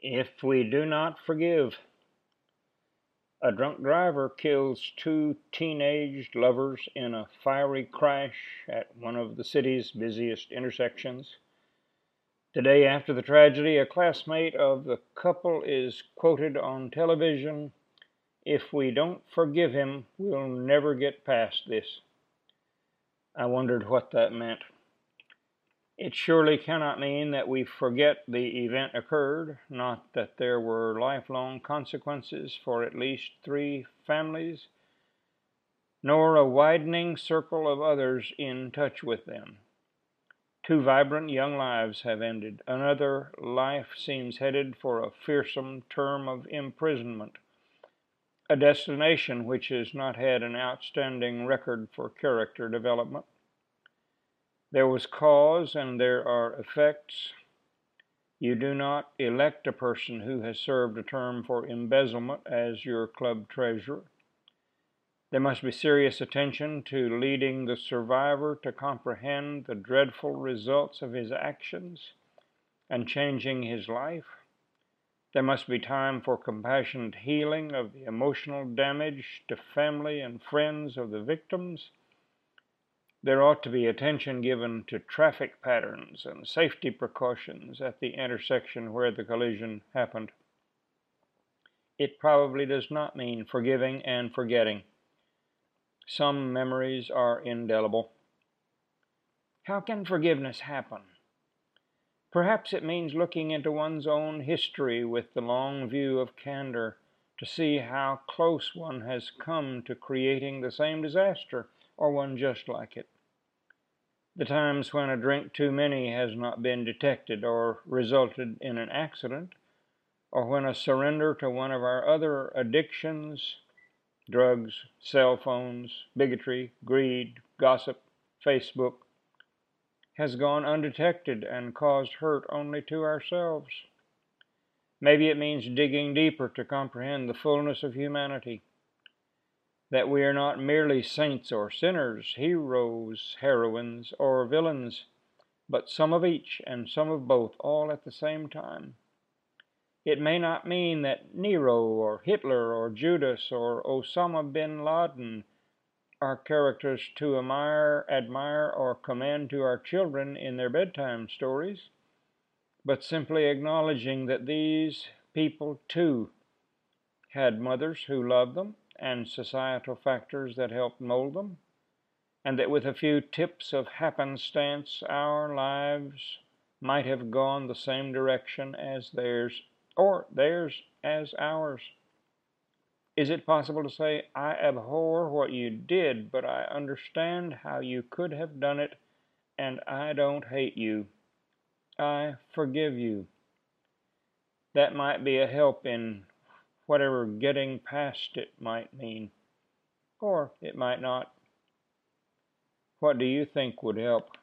If we do not forgive, a drunk driver kills two teenage lovers in a fiery crash at one of the city's busiest intersections. The day after the tragedy, a classmate of the couple is quoted on television, "If we don't forgive him, we'll never get past this." I wondered what that meant. It surely cannot mean that we forget the event occurred, not that there were lifelong consequences for at least 3 families, nor a widening circle of others in touch with them. 2 vibrant young lives have ended. Another life seems headed for a fearsome term of imprisonment, a destination which has not had an outstanding record for character development. There was cause and there are effects. You do not elect a person who has served a term for embezzlement as your club treasurer. There must be serious attention to leading the survivor to comprehend the dreadful results of his actions and changing his life. There must be time for compassionate healing of the emotional damage to family and friends of the victims. There ought to be attention given to traffic patterns and safety precautions at the intersection where the collision happened. It probably does not mean forgiving and forgetting. Some memories are indelible. How can forgiveness happen? Perhaps it means looking into one's own history with the long view of candor to see how close one has come to creating the same disaster or one just like it. The times when a drink too many has not been detected or resulted in an accident, or when a surrender to one of our other addictions, drugs, cell phones, bigotry, greed, gossip, Facebook, has gone undetected and caused hurt only to ourselves. Maybe it means digging deeper to comprehend the fullness of humanity, that we are not merely saints or sinners, heroes, heroines, or villains, but some of each and some of both, all at the same time. It may not mean that Nero or Hitler or Judas or Osama bin Laden are characters to admire, or commend to our children in their bedtime stories, but simply acknowledging that these people too had mothers who loved them and societal factors that helped mold them, and that with a few tips of happenstance our lives might have gone the same direction as theirs, or theirs as ours. Is it possible to say, "I abhor what you did, but I understand how you could have done it, and I don't hate you. I forgive you"? That might be a help in whatever getting past it might mean. Or it might not. What do you think would help?